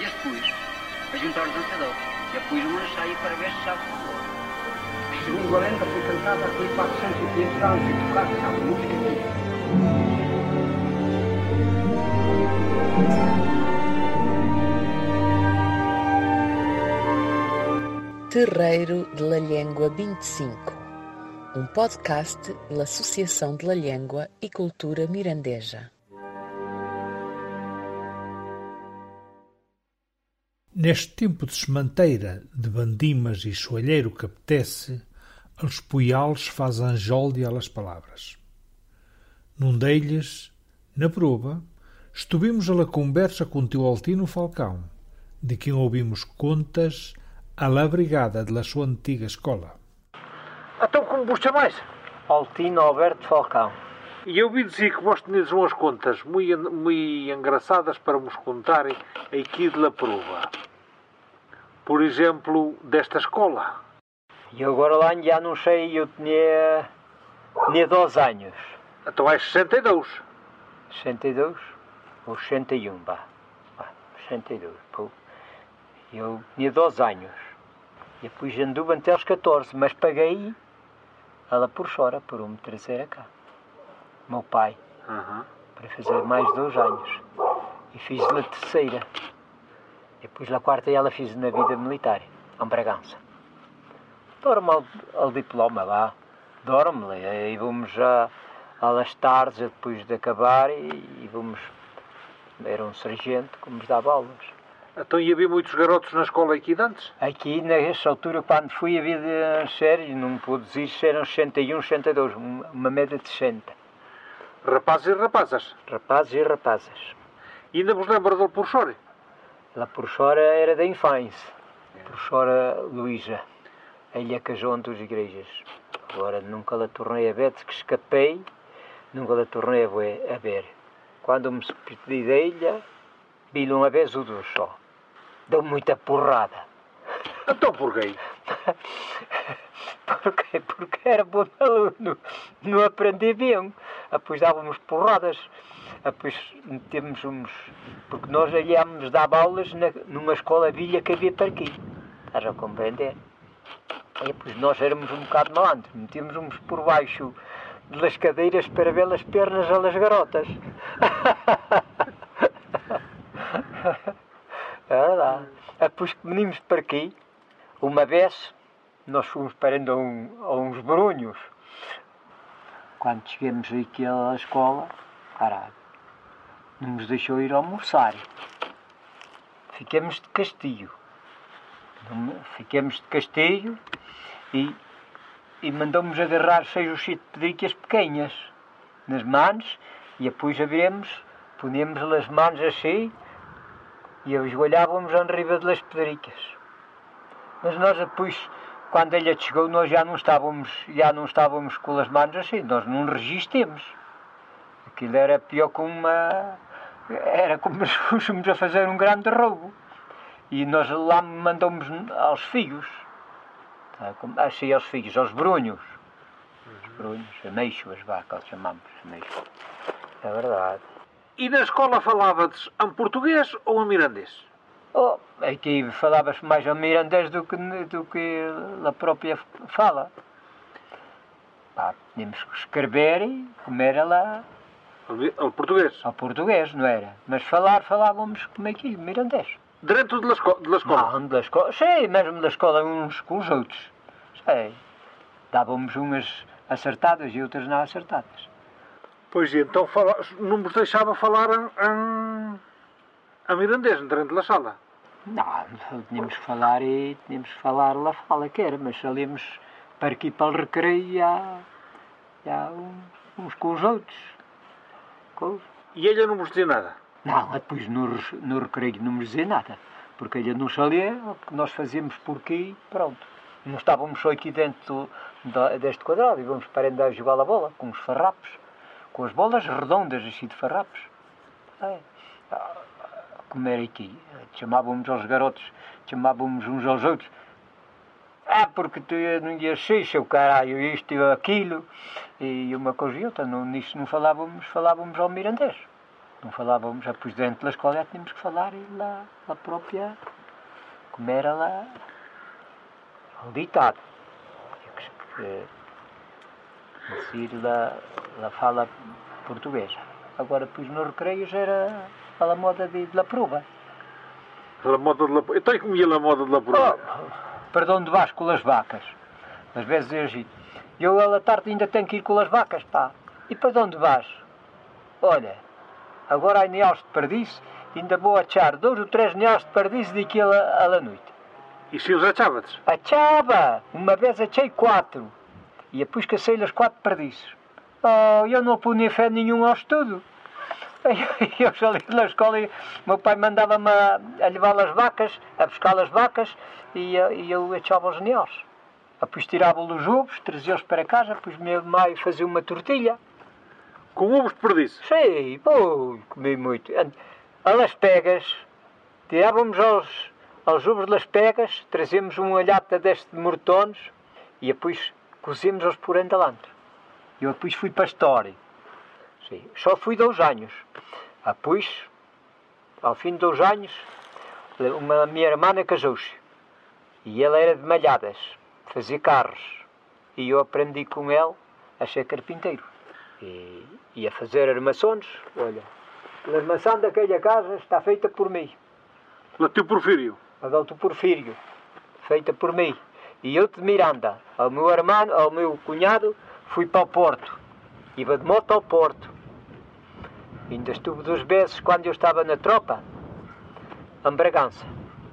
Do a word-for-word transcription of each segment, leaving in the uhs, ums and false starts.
e as pus a juntar os dançadores. E pus uma saia para ver se sabe o valor. Segundo a lenda, foi cantada por quatrocentos e quinhentos anos e tocada, sabe, música aqui. Terreiro de la Llengua vinte e cinco, um podcast da Associação de la Llengua e Cultura Mirandeja. Neste tempo de sementeira, de bandimas e soalheiro que apetece, aos poiales faz anjol de elas palavras. Num deles, na prova, estuvimos a la conversa com o tio Altino Falcão, de quem ouvimos contas à la brigada da sua antiga escola. Então, como vos chamais? Altino Alberto Falcão. E eu ouvi dizer que vós tinhas umas contas muito, muito engraçadas para nos contarem aqui de la prova. Por exemplo, desta escola. E agora lá já não sei, eu tinha, tinha doze anos. Então és sessenta e dois. sessenta e dois? Ou sessenta e um, vá. sessenta e dois, pô. Eu tinha doze anos. E depois anduve até aos catorze, mas paguei ela por fora, por me trazer a cá. Meu pai, Uhum. para fazer mais dois anos. E fiz-lhe a terceira. E depois a quarta ela fiz na vida militar, em Bragança. Dou-me ao, ao diploma lá. Dou-me, e vamos a, às tardes, depois de acabar, e, e vamos... Era um sargento que nos dava aulas. Então e havia muitos garotos na escola aqui de antes? Aqui, nessa altura, quando fui, havia de série, não me pude dizer se eram sessenta e um, sessenta e dois, uma média de sessenta. Rapazes e rapazas? Rapazes e rapazas. E ainda vos lembra do professor? A professora era da infância, a professora Luísa. Ela casou entre as igrejas. Agora nunca la tornei a ver, desde que escapei, nunca la tornei a ver. Quando me despedi dela, vi-lhe uma vez ou duas só. Deu muita porrada. Então porquê? Porquê? Porque era bom aluno. Não aprendi bem. Depois dávamos porradas. Depois metemos uns... Porque nós íamos dar aulas na, numa escola velha que havia para aqui. Estás a compreender? E depois nós éramos um bocado malandros. Metíamos uns por baixo das cadeiras para ver as pernas das garotas. É verdade. Depois que venimos para aqui, uma vez, nós fomos parando a, um, a uns brunhos. Quando chegamos aqui à escola, caralho, não nos deixou ir almoçar. Ficamos de castigo. Ficamos de castigo e, e mandamos agarrar seis ou sete pedricas pequenas nas mãos e depois abrimos, poníamos as mãos assim e ajoelhávamos em riba das pedricas. Mas nós depois, quando ele chegou, nós já não estávamos, já não estávamos com as mãos assim, nós não resistimos. Aquilo era pior que uma... Era como se fôssemos a fazer um grande roubo. E nós lá mandamos aos filhos. Assim, aos filhos, aos brunhos. Os brunhos, ameixoas, vá, que nós chamamos ameixoas. É verdade. E na escola falava-se em português ou em mirandês? Oh, aqui falava-se mais em mirandês do que, do que a própria fala. Pá, tínhamos que escrever e comer lá... Ao português? Ao português, não era? Mas falar, falávamos como aquilo, mirandês. Dentro da escola? De escola? Não, da escola. Sei, mesmo da escola uns com os outros. Sei. Dávamos umas acertadas e outras não acertadas. Pois e então fala, não vos deixava falar em, em mirandês dentro da sala? Não, tínhamos que falar e tínhamos que falar lá fala que era, mas salíamos para aqui para o recreio e há, e há uns, uns com os outros. Com... E ela não vos dizia nada? Não, depois no, no recreio não nos dizia nada, porque ela não sabia o que nós fazíamos por aqui, pronto. Não estávamos só aqui dentro do, deste quadrado, e vamos para andar a jogar a bola, com os farrapos, com as bolas redondas assim de farrapos. É. Como era aqui, chamávamos aos garotos, chamávamos uns aos outros. Ah, porque tu não ias ser, seu caralho, isto e aquilo, e uma coisa e outra, não, nisso não falávamos, falávamos ao mirandês. não falávamos, depois dentro da escola já tínhamos que falar lá, lá própria, como era lá, o ditado. Que, que, lá, lá fala portuguesa. Agora, depois nos recreios era a moda de, de la prova. La moda de la prova. Então, como ia a moda de la prova? Oh, perdão de vais com as vacas. Às vezes eu assim, eu à tarde ainda tenho que ir com as vacas, pá. E para onde vais? Olha, agora há neaus de perdiz, ainda vou achar dois ou três neaus de perdiz daqui à, à noite. E se os achava-te? Achava! Uma vez achei quatro. E depois cacei-lhe as quatro perdizes. Oh, eu não punha fé nenhum ao estudo. Eu ali na escola, e meu pai mandava-me a, a levar as vacas, a buscar as vacas, e, e eu achava os neaus. Depois tirava-lhe os ovos, trazia-os para casa, depois meu mãe fazia uma tortilha. Com ovos de perdiz? Sim, pô, comi muito. A las pegas, tirávamos aos, aos ovos de las pegas, trazíamos uma lata deste de mortones e depois cozíamos-os por andalante. Eu depois fui pastor. Sim, só fui dois anos. Depois, ao fim de dois anos, uma minha irmã casou-se. E ela era de Malhadas, fazia carros. E eu aprendi com ela a ser carpinteiro. E, e a fazer armações. Olha, a armação daquela casa está feita por mim. O teu Porfírio? A do teu Porfírio, feita por mim. E eu de Miranda, ao meu irmão, ao meu cunhado, fui para o Porto. Iba de moto ao Porto. Ainda estuve duas vezes quando eu estava na tropa, em Bragança.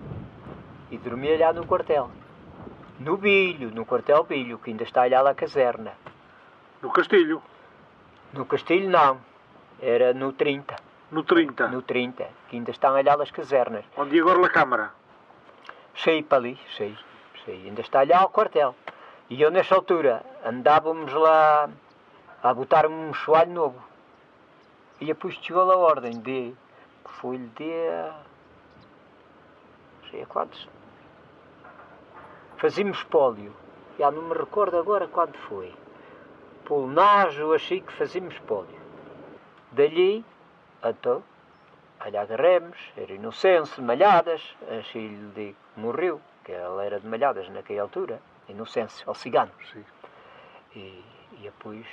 E dormia lá no quartel. No Bilho, no quartel Bilho, que ainda está lá a caserna. No Castilho? No Castilho não. Era no trinta. No trinta? No trinta, que ainda estão lá as casernas. Onde agora na Câmara? Sei para ali, sei. sei. Ainda está lá o quartel. E eu nessa altura andávamos lá a botar um soalho novo. E depois chegou a ordem de... que foi-lhe dia... não sei a quantos. Fazíamos espólio. Já não me recordo agora quando foi. Polnajo, achei que fazíamos espólio. Dali, então, olha, agarremos, era Inocêncio, Malhadas, achei-lhe de que morreu, que ela era de Malhadas naquela altura. Inocêncio, ao cigano. Sim. E, e depois...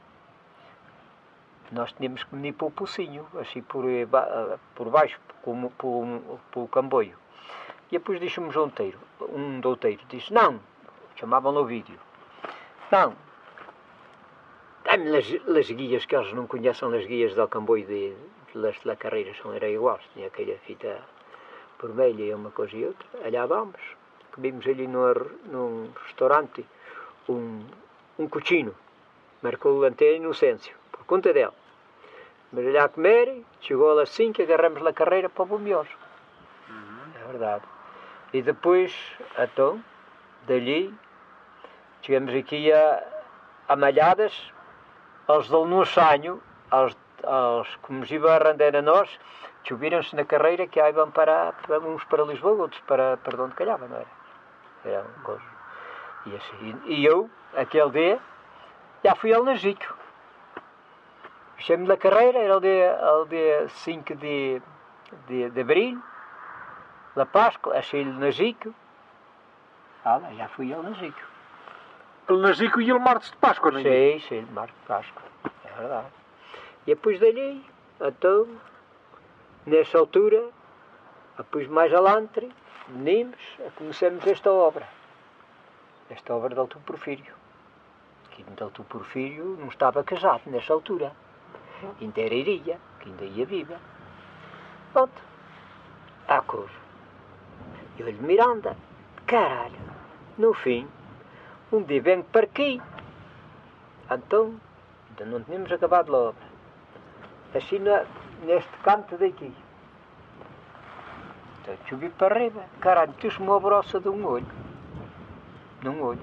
nós tínhamos que venir para o Pocinho, assim por, por baixo, por, por, por o Camboio. E depois disse-me um douteiro, um douteiro, disse, não, chamavam-lhe o vídeo, não, dá-me as guias, que eles não conhecem as guias do Camboio de, de, de, de carreira, são era iguais, tinha aquela fita vermelha e uma coisa e outra. Allá vamos, comimos ali no, num restaurante um, um cochino, marcou o Antônio Inocêncio, por conta dela. Mas olhar a comer, chegou às cinco, agarramos a carreira para o Bomioso. Uhum. É verdade. E depois, então, dali, chegamos aqui a, a Malhadas, aos dão no sanho, aos, aos que nos iam a render a nós, subiram-se na carreira que aí vão para, para uns para Lisboa, outros para, para onde calhava, não era? Era uma coisa. E, assim, e eu, aquele dia, já fui ao Nagico. Fechei-me da carreira, era o dia, o dia cinco de, de, de abril, da Páscoa, achei-lhe no Nagico. Ah, já fui ao Nagico. O Nagico e o Martes de Páscoa, não é? Sei, sei, Martes de Páscoa, é verdade. E depois dali, então, nessa altura, depois mais alante, venimos, começamos esta obra. Esta obra de Alto Porfírio. Que ainda Alto Porfírio não estava casado nessa altura. Ainda era iria, que ainda ia viva. Pronto. À cor. E olho Miranda. Caralho. No fim, um dia venho para aqui. Então, ainda não tínhamos acabado a obra. Assim, na, neste canto daqui. Então, subi para arriba. Caralho, tens uma broça de um olho. Num olho.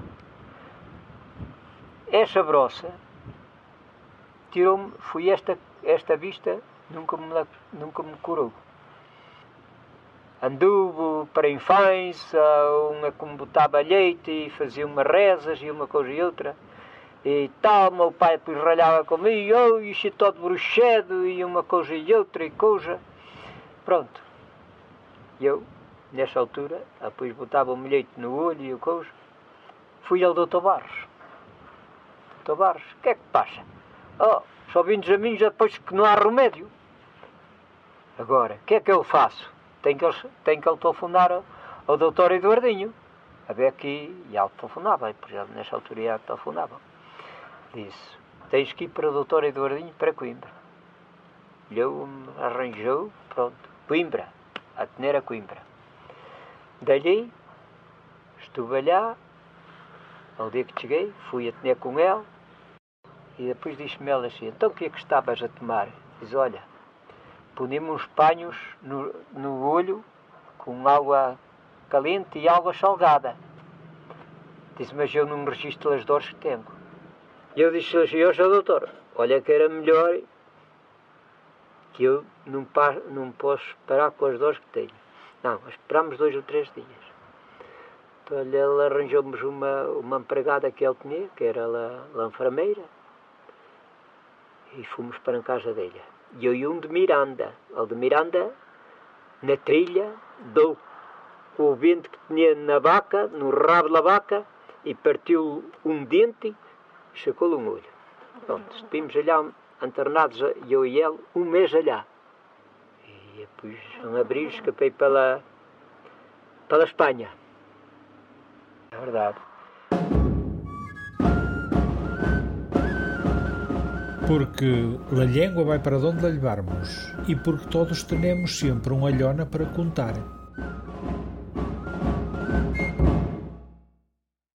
Essa broça tirou-me, foi esta, esta vista, nunca me, nunca me curou. Anduvo para infãs, uma como botava leite e fazia umas rezas e uma coisa e outra. e tal, meu pai depois ralhava comigo, oh, isso é todo bruxado, e uma coisa e outra e coisa. Pronto. E eu, nessa altura, depois botava o milhete no olho e o coisa, fui ao doutor Barros. doutor Barros, o que é que passa? Oh, só vindos a mim depois que não há remédio. Agora, o que é que eu faço? Tenho que, tenho que ele telefonar ao, ao doutor Eduardinho. A ver aqui, e ele telefonava, por exemplo, nessa altura ele telefonava. Disse, tens que ir para o doutor Eduardinho para Coimbra. E eu arranjou, pronto, Coimbra, a tener a Coimbra. Dali, estive lá, ao dia que cheguei, fui a tener com ele, e depois disse-me ela assim, então o que é que estavas a tomar? Diz, olha, punha-me uns panhos no, no olho, com água caliente e água salgada. Disse, mas eu não me registro as dores que tenho. E eu disse assim, ó, seu doutor, olha que era melhor que eu não, par, não posso parar com as dores que tenho. Não, esperámos dois ou três dias. Então ele arranjou-nos uma, uma empregada que ele tinha, que era a, a enfermeira, e fomos para a casa dele. E eu e um de Miranda, o de Miranda, na trilha, dou com o vento que tinha na vaca, no rabo da vaca, e partiu um dente e sacou-lhe um olho. Pronto, estivemos allá internados, eu e ele, um mês allá. E depois, em abril, escapei pela, pela Espanha. É verdade. Porque a língua vai para onde a levarmos e porque todos temos sempre uma alhona para contar.